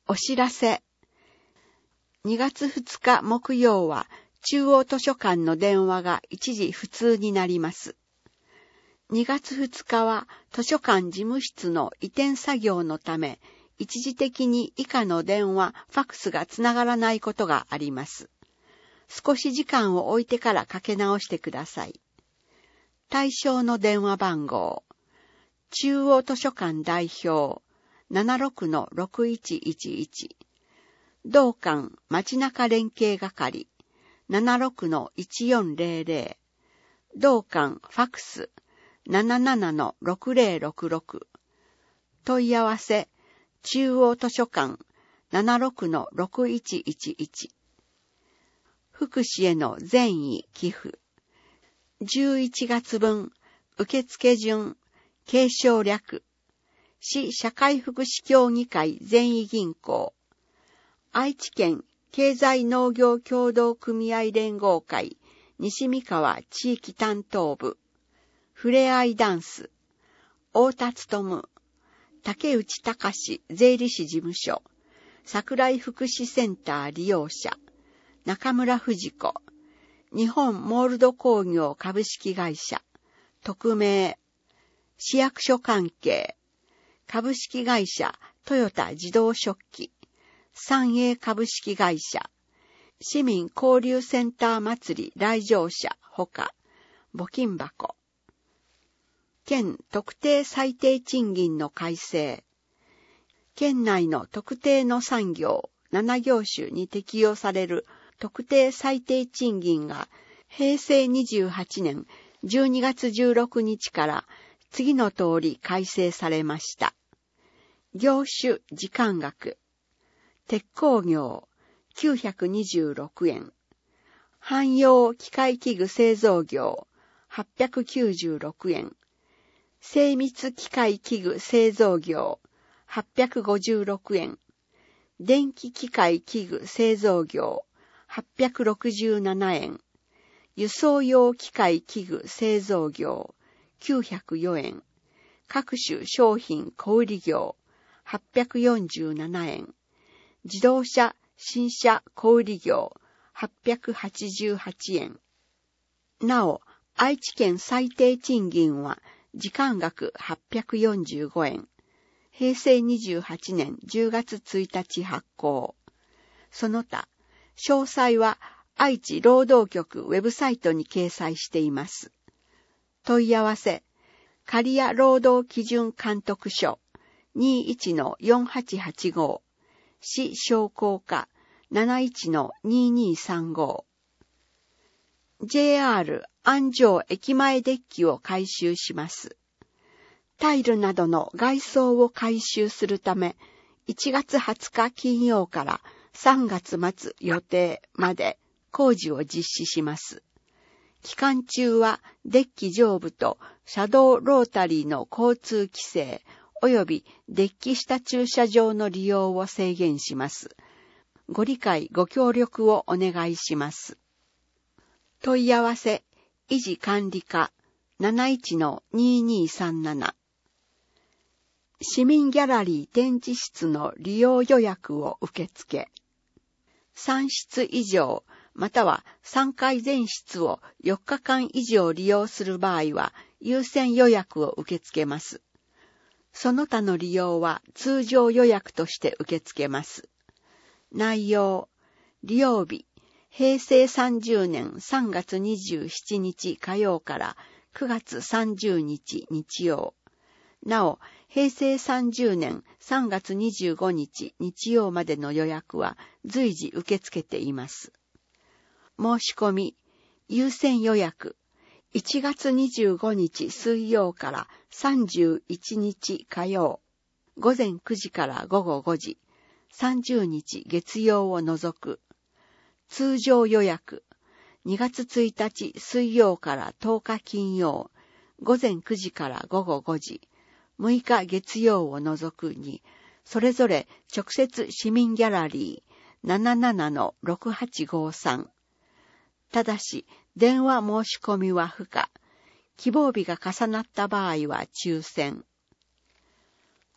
お知らせ。2月2日木曜は中央図書館の電話が一時不通になります。2月2日は図書館事務室の移転作業のため、一時的に以下の電話、ファックスがつながらないことがあります。少し時間を置いてからかけ直してください。対象の電話番号。中央図書館代表 76-6111。同館街中連携係 76-1400。同館ファックス 77-6066。問い合わせ中央図書館 76-6111。福祉への善意寄付。11月分、受付順、継承略。市社会福祉協議会善意銀行。愛知県経済農業協同組合連合会西三河地域担当部。ふれあいダンス。太田勉。竹内隆税理士事務所。桜井福祉センター利用者。中村藤子。日本モールド工業株式会社。匿名。市役所関係。株式会社トヨタ自動食器。三栄株式会社。市民交流センター祭り来場者ほか。募金箱。県特定最低賃金の改正。県内の特定の産業7業種に適用される特定最低賃金が平成28年12月16日から次の通り改正されました。業種時間額。鉄工業926円。汎用機械器具製造業896円。精密機械器具製造業856円。電気機械器具製造業867円。輸送用機械器具製造業904円。各種商品小売業847円。自動車新車小売業888円。なお、愛知県最低賃金は時間額845円。平成28年10月1日発行。その他、詳細は愛知労働局ウェブサイトに掲載しています。問い合わせ、刈谷労働基準監督署 21-4885。市商工課 71-2235。JR 安城駅前デッキを改修します。タイルなどの外装を改修するため、1月20日金曜から3月末予定まで工事を実施します。期間中はデッキ上部と車道ロータリーの交通規制及びデッキ下駐車場の利用を制限します。ご理解ご協力をお願いします。問い合わせ、維持管理課 71-2237。市民ギャラリー展示室の利用予約を受付。3室以上、または3階全室を4日間以上利用する場合は優先予約を受け付けます。その他の利用は通常予約として受け付けます。内容、利用日、平成30年3月27日火曜から9月30日日曜。なお、平成30年3月25日日曜までの予約は随時受け付けています。申し込み、優先予約、1月25日水曜から31日火曜、午前9時から午後5時、30日月曜を除く。通常予約、2月1日水曜から10日金曜、午前9時から午後5時、6日月曜を除くに、それぞれ直接市民ギャラリー 77-6853。ただし、電話申し込みは不可。希望日が重なった場合は抽選。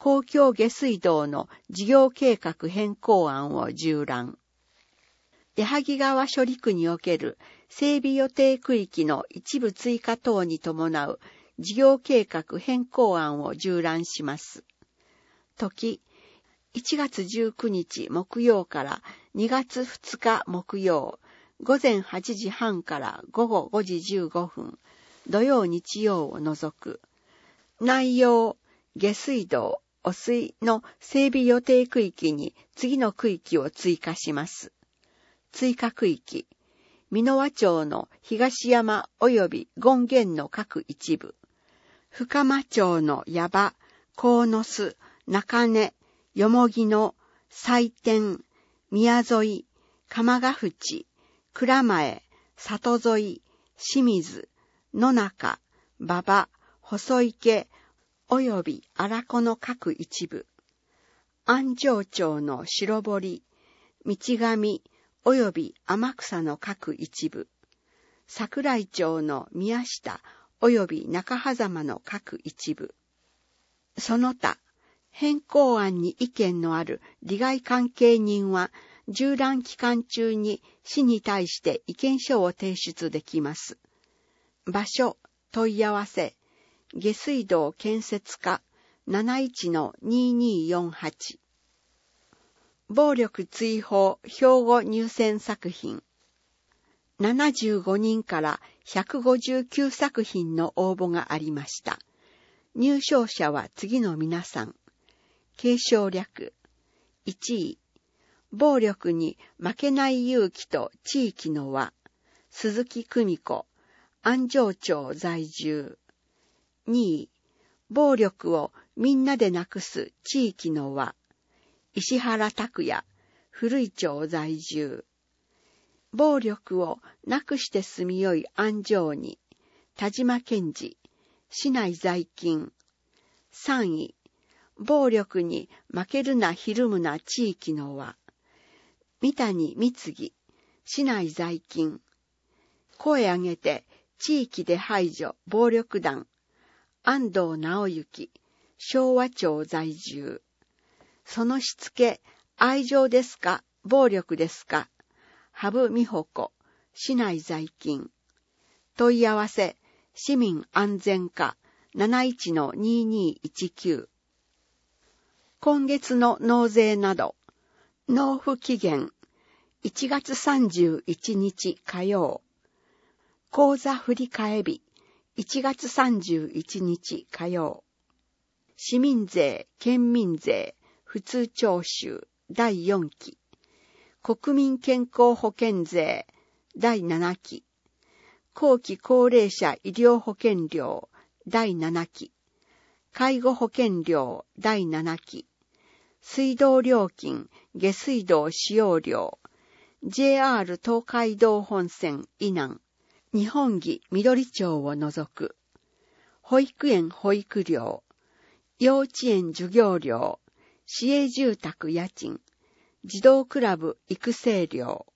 公共下水道の事業計画変更案を縦覧。矢作川処理区における整備予定区域の一部追加等に伴う事業計画変更案を縦覧します。時、1月19日木曜から2月2日木曜、午前8時半から午後5時15分、土曜日曜を除く。内容、下水道、汚水の整備予定区域に次の区域を追加します。追加区域、美濃和町の東山及び権現の各一部、深間町の矢場、鴻巣、中根、よもぎの西天、宮沿、鎌ヶ淵、蔵前、里沿い、清水、野中、馬場、細池、および荒子の各一部、安城町の白堀、道上、および天草の各一部、桜井町の宮下、および中狭間の各一部。その他、変更案に意見のある利害関係人は、縦覧期間中に市に対して意見書を提出できます。場所、問い合わせ、下水道建設課 71-2248。暴力追放兵庫入選作品。75人から159作品の応募がありました。入賞者は次の皆さん。継承略。1位。暴力に負けない勇気と地域の輪。鈴木久美子。安城町在住。2位。暴力をみんなでなくす地域の輪。石原拓也。古井町在住。暴力をなくして住みよい安城に。田島健二。市内在勤。3位。暴力に負けるなひるむな地域の輪。三谷光義。市内在勤。声上げて地域で排除暴力団。安藤直之。昭和町在住。そのしつけ、愛情ですか暴力ですか。羽生美穂子。市内在勤。問い合わせ、市民安全課 71-2219。今月の納税など、納付期限、1月31日火曜。口座振替日、1月31日火曜。市民税、県民税、普通徴収、第4期。国民健康保険税、第7期。後期高齢者医療保険料、第7期。介護保険料、第7期。水道料金、下水道使用料、JR 東海道本線以南、日本木緑町を除く、保育園保育料、幼稚園授業料、市営住宅家賃、児童クラブ育成料、